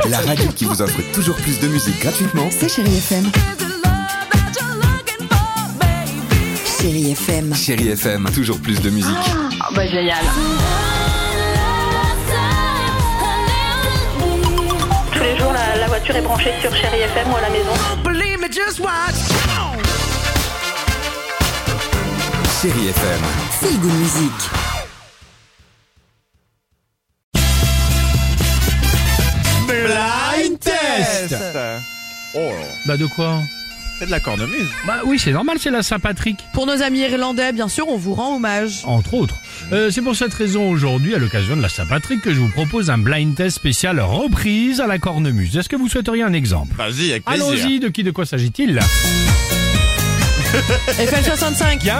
La radio qui vous offre toujours plus de musique gratuitement. C'est Chérie FM. Chérie FM. Chérie FM, toujours plus de musique. Ah bah génial. Tous les jours, la voiture est branchée sur Chérie FM ou à la maison. Chérie FM. Feel Good Music. Blind Test. Oh, Bah de quoi? c'est de la cornemuse. Bah oui, c'est normal, c'est la Saint-Patrick, Pour nos amis irlandais, bien sûr, on vous rend hommage. entre autres. C'est pour cette raison aujourd'hui, à l'occasion de la Saint-Patrick, que je vous propose un blind test spécial reprise à la cornemuse. Est-ce que vous souhaiteriez un exemple? Vas-y, avec plaisir. Allons-y, de quoi s'agit-il? Eiffel 65. Bien.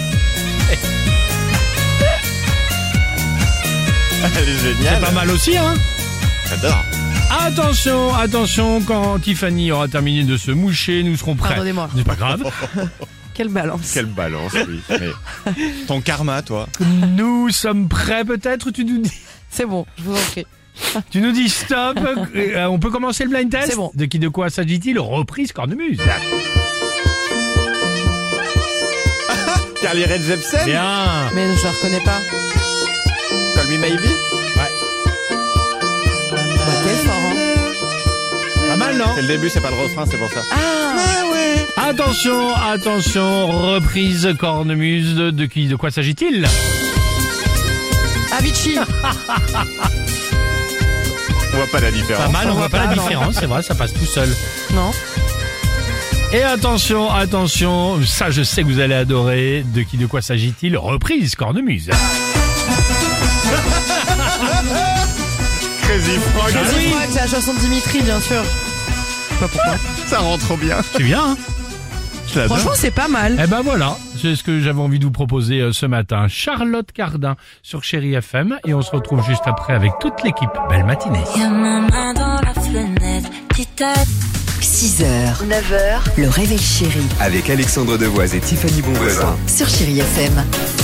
Elle est géniale. C'est pas mal aussi, hein? J'adore. Attention, quand Tiffany aura terminé de se moucher, nous serons prêts. Pardonnez-moi. C'est pas grave. Quelle balance. Quelle balance, oui. Mais ton karma, toi. Nous sommes prêts peut-être, tu nous dis? C'est bon, je vous en prie. Tu nous dis stop. On peut commencer le blind test? C'est bon. De quoi s'agit-il? Reprise cornemuse. Carly Rae Jepsen. Bien. Mais je la reconnais pas. Call Me Maybe. Bah, quel fort, hein. Pas mal, non? C'est le début, c'est pas le refrain, c'est pour ça. Attention, reprise cornemuse. De quoi s'agit-il? Avicii. On voit pas la différence. Pas mal, on voit pas la non. différence, c'est vrai, ça passe tout seul. Non. Et attention, ça je sais que vous allez adorer. De quoi s'agit-il? Reprise cornemuse. Crazy Frog. Ah Je oui. crois que c'est la chanson de Dimitri, bien sûr. Je sais pas pourquoi. Ça rend trop bien. C'est bien, hein? Je l'adore. Franchement, c'est pas mal. Eh ben voilà, c'est ce que j'avais envie de vous proposer ce matin. Charlotte Cardin sur Chérie FM et on se retrouve juste après avec toute l'équipe. Belle matinée. Y'a ma main dans la fenêtre qui tape. 6h, 9h. le réveil chéri Avec Alexandre Devoise et Tiffany Bonvoisin. sur Chérie FM.